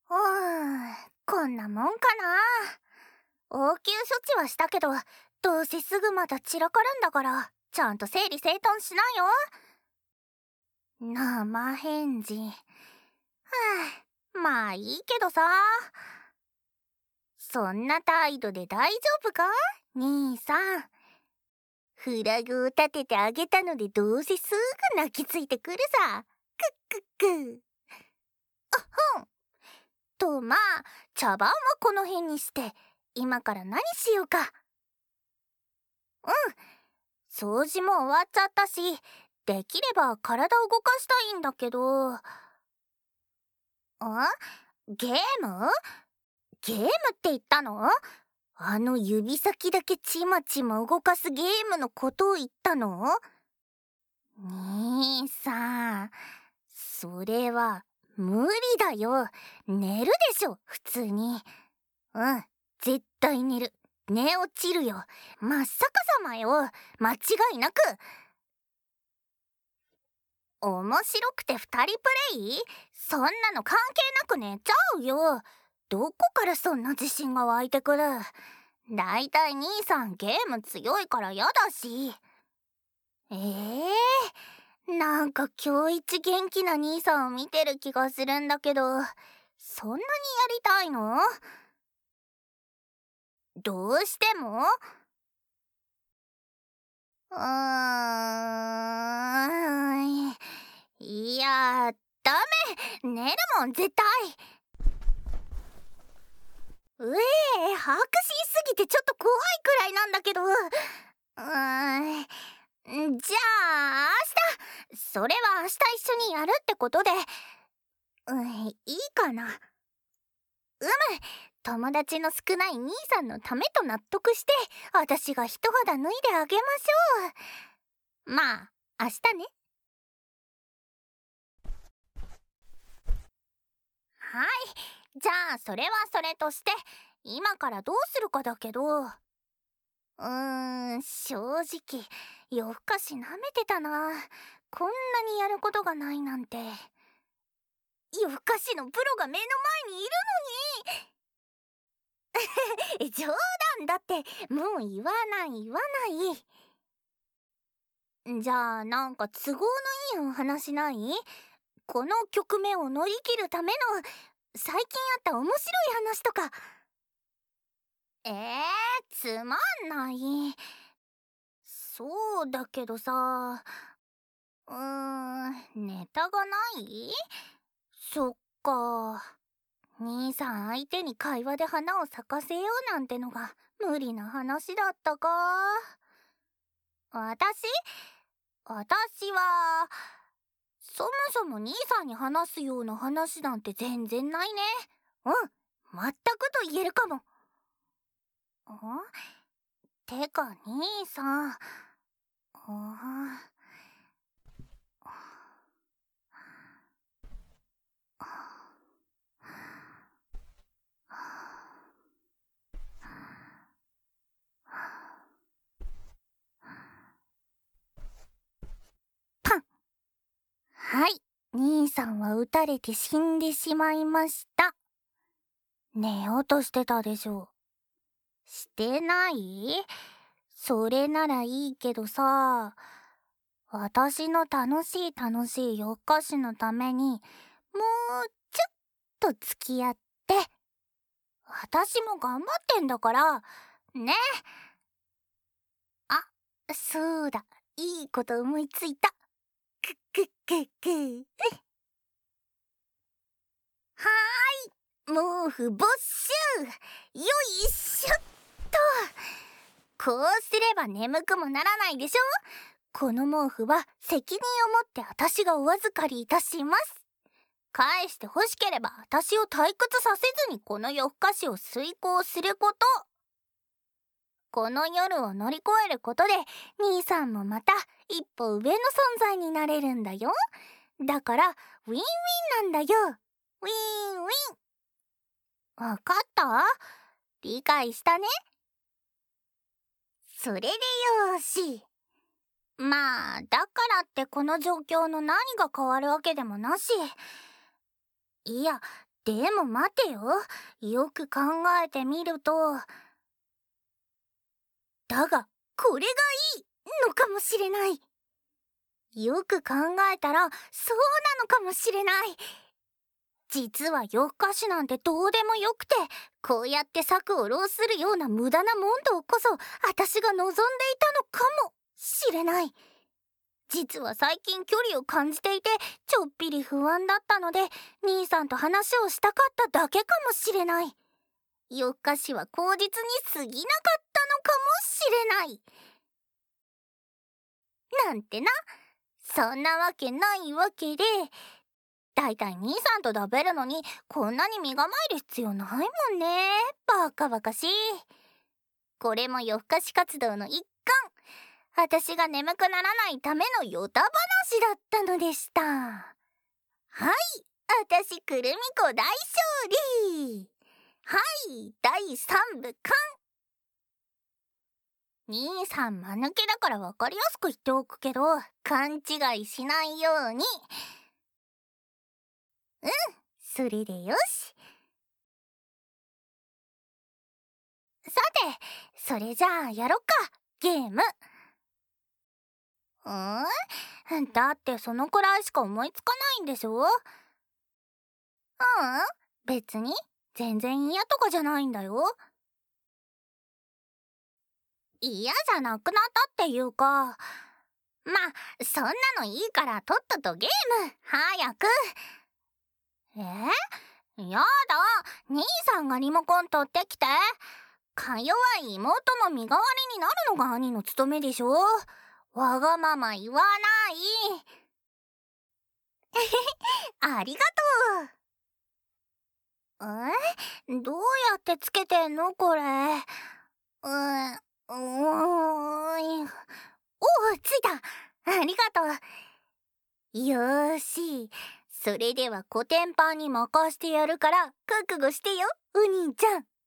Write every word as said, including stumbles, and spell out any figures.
うーん、こんなもんかな。応急処置はしたけど、どうせすぐまた散らかるんだから、ちゃんと整理整頓しなよ。生返事。はあ、まあいいけどさ。そんな態度で大丈夫か兄さん。フラグを立ててあげたのでどうせすぐ泣きついてくるさ。くっくっく。あっほん。とまあ茶番はこの辺にして、今から何しようか。うん、掃除も終わっちゃったし、できれば体を動かしたいんだけど。あ、ゲーム？ゲームって言ったの？あの指先だけちまちま動かすゲームのことを言ったの？兄さん、それは無理だよ。寝るでしょ普通に。うん、絶対寝る。寝落ちるよ。真っ逆さまよ。間違いなく。面白くて二人プレイ？そんなの関係なく寝ちゃうよ。どこからそんな自信が湧いてくる？だいたい兄さんゲーム強いからやだし。えー、なんか今日一元気な兄さんを見てる気がするんだけど、そんなにやりたいの？どうしても？うーん、いや、ダメ！寝るもん絶対！うえー、把握しすぎてちょっと怖いくらいなんだけど。うーん、じゃあ明日、それは明日一緒にやるってことで、うん、いいかな。うむ、友達の少ない兄さんのためと納得して、私が一肌脱いであげましょう。まあ明日ね。はい、じゃあそれはそれとして、今からどうするかだけど。うーん、正直夜更かしなめてたな。こんなにやることがないなんて。夜更かしのプロが目の前にいるのに。冗談だって、もう言わない言わない。じゃあなんか都合のいいお話ない？この局面を乗り切るための最近あった面白い話とか。えー、つまんない。そうだけどさ、うーん、ネタがない？そっか。兄さん相手に会話で花を咲かせようなんてのが無理な話だったか。私私はそもそも兄さんに話すような話なんて全然ないね。うん、全くと言えるかも。ん？てか兄さん、あパン。はい、兄さんは撃たれて死んでしまいました。寝ようとしてたでしょ。してない？それならいいけどさ、私の楽しい楽しい夜更かしのためにもうちょっと付き合って。私も頑張ってんだからね。あ、そうだ、いいこと思いついた。くっくっくっく。はーい、毛布没収。よいしょっと。こうすれば眠くもならないでしょ。この毛布は責任を持って私がお預かりいたします。返して欲しければ私を退屈させずにこの夜更かしを遂行すること。この夜を乗り越えることで兄さんもまた一歩上の存在になれるんだよ。だからウィンウィンなんだよ。ウィンウィン。わかった？理解したね。それでよーし。まあだからってこの状況の何が変わるわけでもなし。いや、 でも待てよ。よく考えてみると。だが、これがいいのかもしれない。よく考えたら、そうなのかもしれない。実は夜更かしなんてどうでもよくて、こうやって策を浪するような無駄な問答こそ、私が望んでいたのかもしれない。実は最近距離を感じていて、ちょっぴり不安だったので、兄さんと話をしたかっただけかもしれない。夜更かしは口実に過ぎなかったのかもしれない。なんてな。そんなわけないわけで、だいたい兄さんと食べるのにこんなに身構える必要ないもんね。バカバカしい。これも夜更かし活動の一環。私が眠くならないためのヨタ話だったのでした。はい、私くるみ子大勝利。はい、だいさんぶ完。兄さん間抜けだから分かりやすく言っておくけど、勘違いしないように。うん、それでよし。さて、それじゃあやろっか、ゲーム。ん？だってそのくらいしか思いつかないんでしょ？ううん、別に全然嫌とかじゃないんだよ。嫌じゃなくなったっていうか、まあそんなのいいからとっととゲーム早く。え？やだ、兄さんがリモコン取ってきて。か弱い妹の身代わりになるのが兄の務めでしょ。わがまま言わない。ありがとう。え？どうやってつけてんのこれ。うーん、うーん。おう、ついた。ありがとう。よーし。それではコテンパンに任してやるから覚悟してよ、お兄ちゃん。